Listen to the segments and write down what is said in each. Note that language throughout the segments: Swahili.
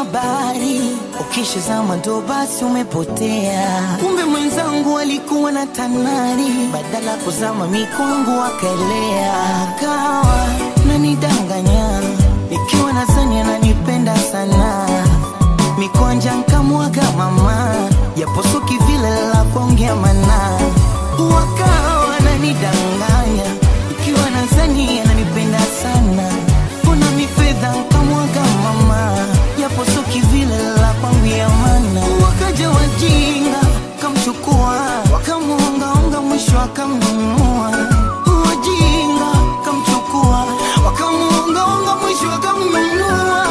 kama bahari, ukishazama ndo basi umepotea. Kumbe mwenzangu alikuwa na tanari, badala kuzama mikongo akaelea. Kawa nanidanganya, ikiwa nadhani ananipenda sana. Mikwanja nkamwaga mama, japosuki vile la kuongea mana. Wakawa nanidanganya, ikiwa nadhani ananipenda sana. Kuna mifedha nkamwaga mama, japosuki vile la kuongea mana. Wakaja wajinga, kamchukua, wakamuonga mwisho akamnunua. Wajinga, kamchukua, wakamuonga mwisho akamnunua.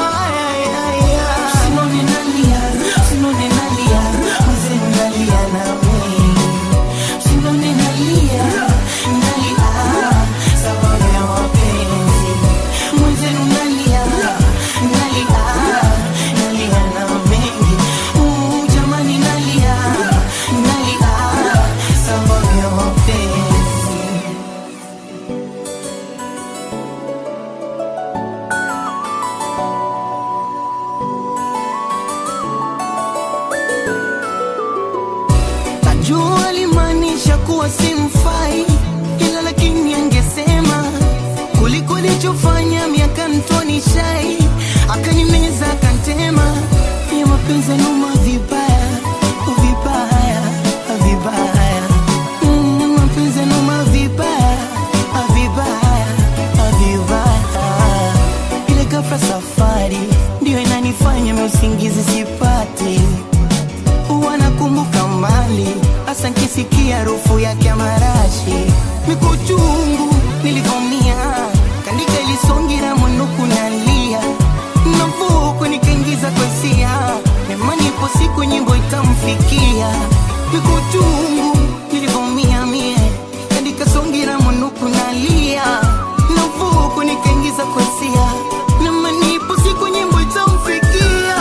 Jua limanisha kuwa simfai, ila lakini angesema kuliko alichofanya miaka ntoni shai. Akanimeza akantema, ya mapenzi numa vibaya, vibaya, vibaya. Mapenzi numa vibaya, vibaya, vibaya. Ile ghafla safari, ndio inanifanya usingizi sipati. Wanakumbuka mbali, hasa nkisikia harufu yake ya marashi. Mikuchungu nilivomia, kandika ilisongira mwanuku nalia. Navuku nikaingiza kwa hisia, nemani ipo siku nyimbo itamfikia. Mikuchungu nilivomia mie, kandika songira mwanuku nalia. Navuku nikaingiza kwa hisia, nemani ipo siku nyimbo itamfikia.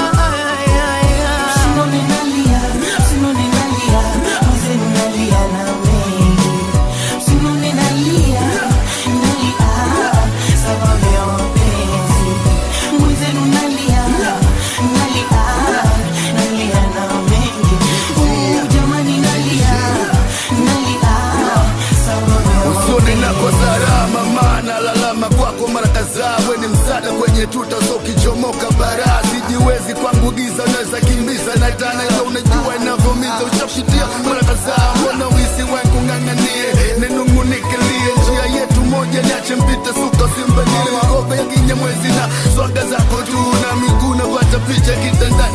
Tuta so kichomoka bara, sijiwezi kwangu giza, unaweza kimbiza na tana ila unajua inavomiza. Ushapitia mara kadhaa, mbona wisi wangu ng'ang'anie, nenungunikelie njia yetu moja, niache mpita suka simbanile. Magobe ya Kinyamwezi na swaga zako tu na miguu na wacha picha kitanda